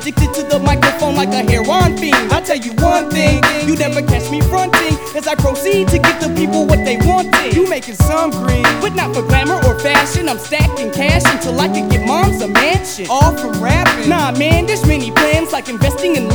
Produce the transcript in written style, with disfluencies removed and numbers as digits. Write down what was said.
addicted to the microphone like a heroin fiend. I'll tell you one thing, you never catch me fronting as I proceed to give the people what they wanted. You making some green, but not for glamour or fashion. I'm stacking cash until I can get moms a mansion. All from rapping. Nah man, there's many plans like investing in